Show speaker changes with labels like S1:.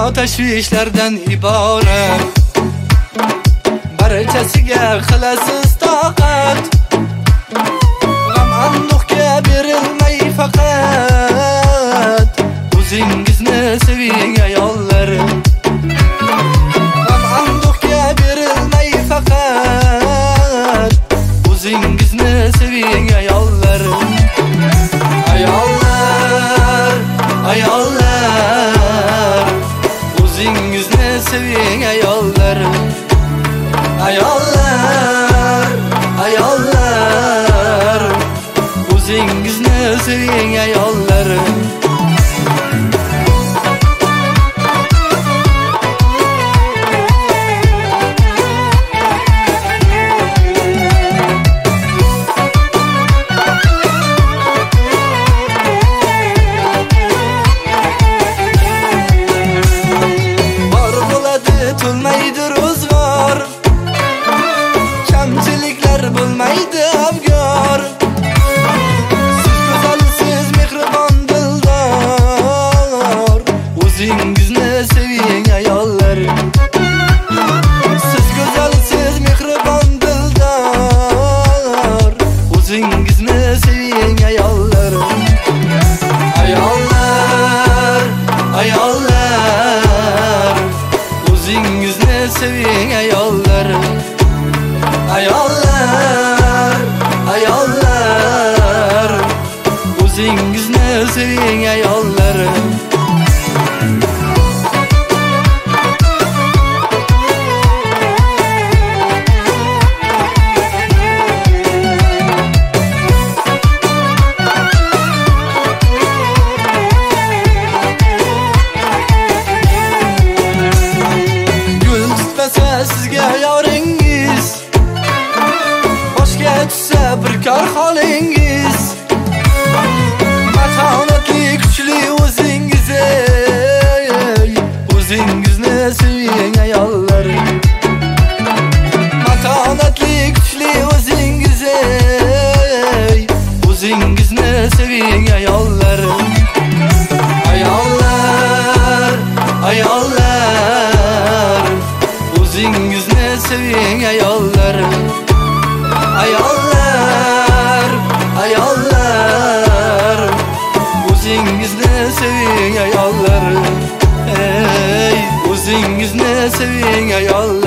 S1: tashvishlardan iborat. Barchasiga qilasiz toqat, g'am anduhga berilmay faqat o'zingizni seving ayollar. G'am anduhga berilmay faqat o'zingizni seving ayollar. Ayollar, ayollar, o'zingizni seving ayollar. Ayollar, ayollar, o'zingizni seving ayollar. Bor bo'ladi, to'lmaydi ro'zg'or, kamchiliklar bo'lmaydi abgor. Siz go'zalsiz, mehribon dildor, o'zingizni seving ayollar. Siz go'zalsiz, mehribon dildor, o'zingizni seving ayollar. Ayollar, ayollar, o'zingizni seving ayollar. Ayollar, ayollar, o'zingizni seving ayollar. Gul tutmasa sizga yoringiz, boshga tushsa bir kor holingiz, matonatli kuchli o'zingiz, o'zingizni seving ayollar. Matonatli kuchli o'zingiz, o'zingizni seving ayollar. Ayollar, ayollar, o'zingizni seving ayollar. Ayollar, ayollar, o'zingizni seving ayollar. Ey, o'zingizni seving ayollar.